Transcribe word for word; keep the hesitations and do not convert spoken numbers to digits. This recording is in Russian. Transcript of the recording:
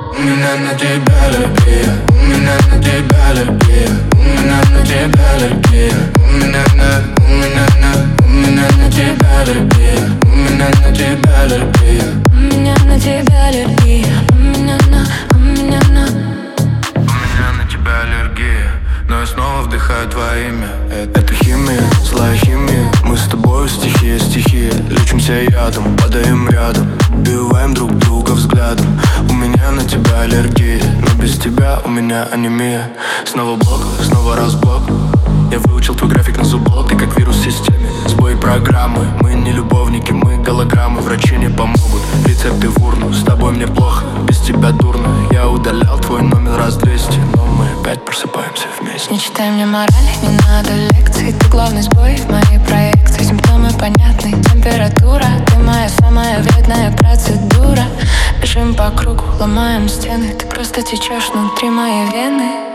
У меня на тебя аллергия, у меня на тебя аллергия, у меня на тебя аллергия, у меня на, у меня на, у меня на тебя аллергия, у меня на тебя аллергия, у меня на тебя аллергия, у меня на, у меня на, у меня на тебя аллергия, но я снова вдыхаю твое имя. Это, это химия, злая химия. Мы с тобой стихия, стихия. Лечимся ядом, падаем рядом, убиваем друг друга взглядом. У меня на тебя аллергия, но без тебя у меня анемия. Снова блок, снова разблок. Я выучил твой график на зубок. Ты как вирус в системе, сбой программы. Мы не любовники, мы голограммы. Врачи не помогут, рецепты в урну. С тобой мне плохо, без тебя дурно. Я удалял твой номер раз двести, но мы опять просыпаемся вместе. Не читай мне морали, не надо лекций. Ты главный сбой в моей проекции. Симптомы понятны, температура. Ты моя самая вредная процедура. Бежим по кругу, ломаем стены. Ты просто течешь внутри моей вены.